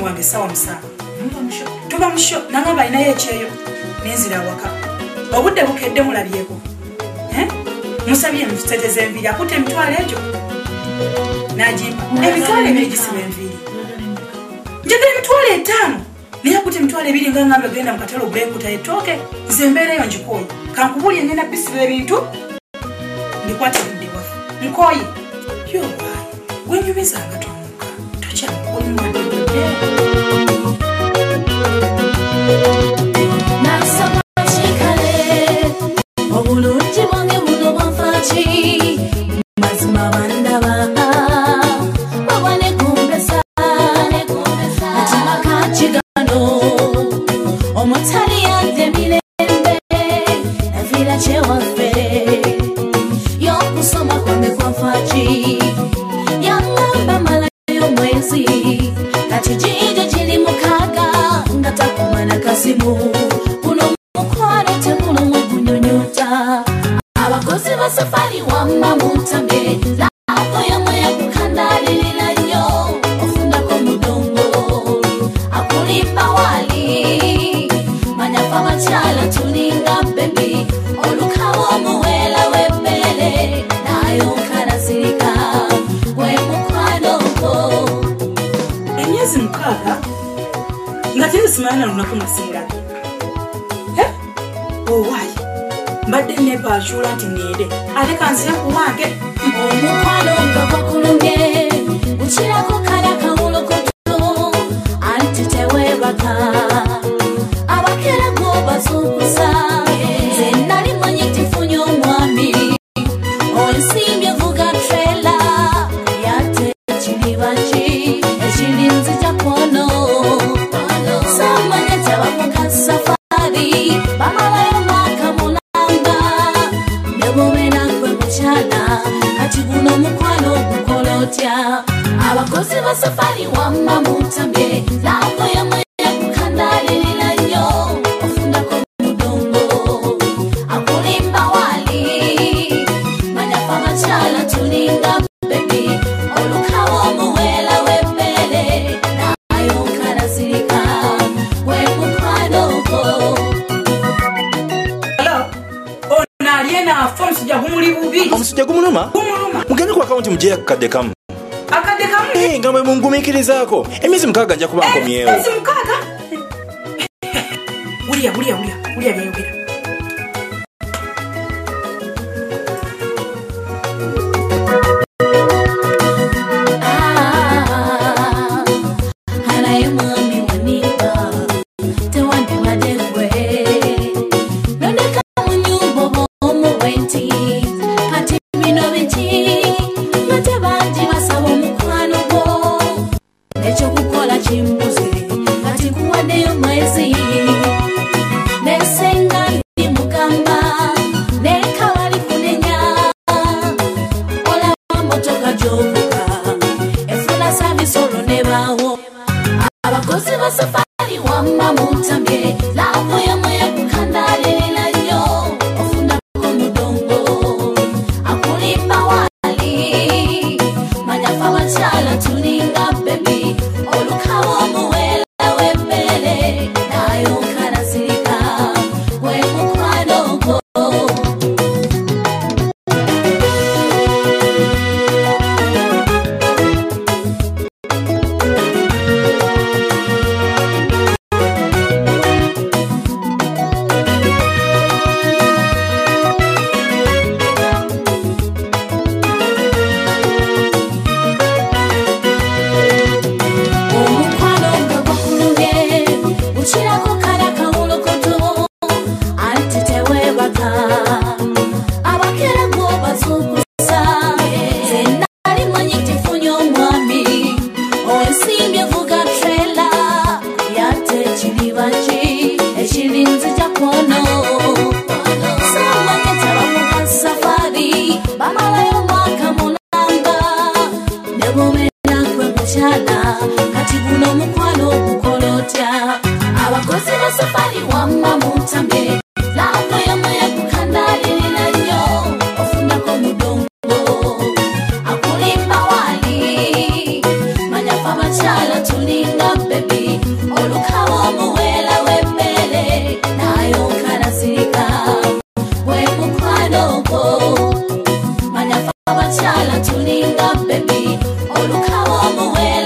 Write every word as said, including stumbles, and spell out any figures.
wange sawa msaba tuba musho nanga balina yecheyo nenzira waka obudde bukedde mulabyeko eh musabye mteteze enviri akute emitwalo ejo najimba emitwalo ebiri gisibe enviri njagala emitwalo etaano naye akute emitwalo ebiri nga ngambe genda mu katalo ogulekuta etooke nze embeerayo njikoyi kankubulye ngenda bisiba ebintu ndikwate budde wafe nkoyi yo wenyumizanga tomuka tokyamukolumwadde obulungi bwange buno bwanfaaki mazima bandaba baba nekumbesa katima kakigano omutali yadde mirembe navira kyewaffe y'okusoma kwange kwanfaaki yangamba malayo mwezi kati jijo giri mukaaga nga takumana kasimu abakozi ba safari wamma mutambe lako yamwe yakukandalira nnyo ofundako mudongo akulimba wali manyafa makyala tulinga bebi olukawo omuwela w'emmere nayo nkalasirika gwe mukwanoko emyezi mukaaga nga tezisimana lunaku nasinga owayi mbadde nebaashula nti neede ate kansira ku wange omukwano nga gwakulumye ukirako kala kawulokoto anti teweebaka abakera gwobazuukusa nze nali manyi tifunye omwami onsimbye vuga trela yate ekiriba ki ekiri nzija kwono samanya tyabamuka safari bamalayo abakozi ba safari wamma mutambe lako yamwe yakukandalira nnyo ofundako mudongo akulimba wali manyafa makyala tulinga bebi olukawo omuwela w'emmere nayo nkalasirika gwe mukwanoko ono aliena afa omusujja gumuli bubi omusujja gumuluma mugende ku akawunti mujeya kakadde kamu akadde kamu eh nga bwe mungumiikirizaako emyezi mukaaga nja kuba nkomyewo emyezi mukaaga wulya wulya wulya wulya byayogera hanaye mwami waniba tewandibadegwe nondeka mu nyumba oba omuwenti kati bino biki tebanji basaba omukwano gwo ekyokukola kimbuze kati kuwaddeyo mwezi nesenga ndi mugamba nekawali kunenya olaba motoka gyovuga efuna savisi olwo nebaawo abakozi ba safari wamma mutambe laavu yamwe yakukandalira nnyo ofundako mudongo akulimba wali manyafa makyala tulinga bebi olukawo omuwela w'emmere nayo nkalasirika gwe mukwanoko ukirako kala kawulokoto anti teweebaka abakera gwobazuukusa nze nali manyi tifunye omwami onsimbye vuga trela yate ekiriba ki ekiri nzija kwono samanya tabamuka safari bamalayo mwaka mulamba ne bumera gwe mukyala kati guno mukwano ogukola otya abakozi ba safari wamma mutambe lako yamwe yakukandalira nnyo ofundako mudongo omuwe